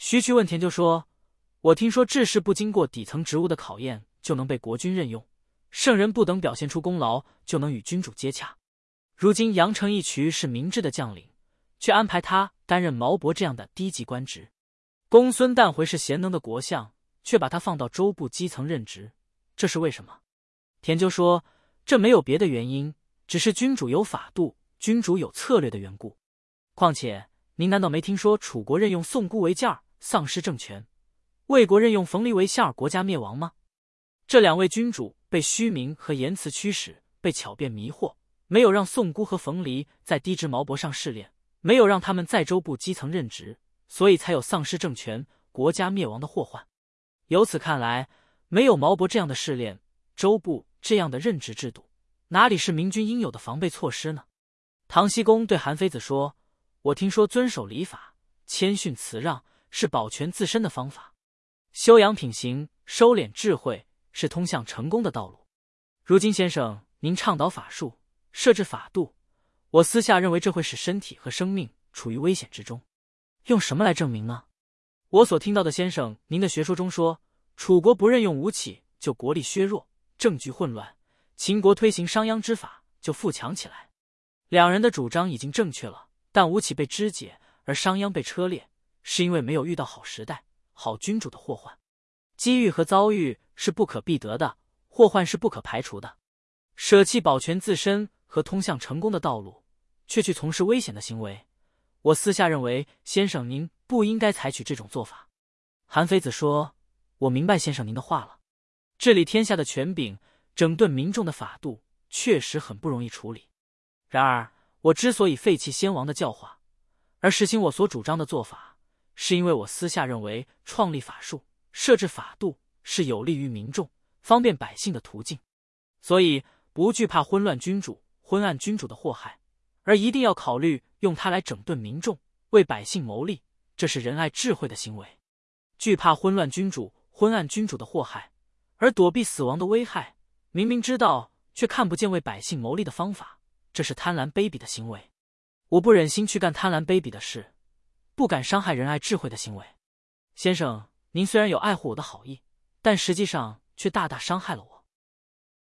徐去问田就说：“我听说治世不经过底层职务的考验就能被国君任用，圣人不等表现出功劳就能与君主接洽。如今杨承义渠是明智的将领，却安排他担任毛伯这样的低级官职。公孙旦回是贤能的国相，却把他放到州部基层任职，这是为什么？”田就说：“这没有别的原因，只是君主有法度，君主有策略的缘故。况且您难道没听说楚国任用宋姑为将儿，丧失政权；魏国任用冯离为相儿，国家灭亡吗？这两位君主被虚名和言辞驱使，被巧辩迷惑，没有让宋姑和冯离在低职毛伯上试炼，没有让他们在州部基层任职，所以才有丧失政权、国家灭亡的祸患。由此看来，没有毛伯这样的试炼，州部这样的任职制度，哪里是明君应有的防备措施呢？”唐僖公对韩非子说：“我听说遵守礼法、谦逊辞让是保全自身的方法，修养品行、收敛智慧是通向成功的道路。如今先生您倡导法术，设置法度，我私下认为这会使身体和生命处于危险之中。用什么来证明呢？我所听到的先生您的学说中说，楚国不任用吴起就国力削弱，政局混乱；秦国推行商鞅之法就富强起来。两人的主张已经正确了，但吴起被肢解，而商鞅被车裂，是因为没有遇到好时代、好君主的祸患。机遇和遭遇是不可避得的，祸患是不可排除的。舍弃保全自身和通向成功的道路，却去从事危险的行为，我私下认为先生您不应该采取这种做法。”韩非子说：“我明白先生您的话了。治理天下的权柄，整顿民众的法度，确实很不容易处理。然而我之所以废弃先王的教化，而实行我所主张的做法，是因为我私下认为创立法术、设置法度是有利于民众、方便百姓的途径，所以不惧怕昏乱君主、昏暗君主的祸害，而一定要考虑用它来整顿民众，为百姓谋利，这是仁爱智慧的行为。惧怕昏乱君主、昏暗君主的祸害，而躲避死亡的危害，明明知道却看不见为百姓谋利的方法，这是贪婪卑鄙的行为。我不忍心去干贪婪卑鄙的事，不敢伤害仁爱智慧的行为。先生您虽然有爱护我的好意，但实际上却大大伤害了我。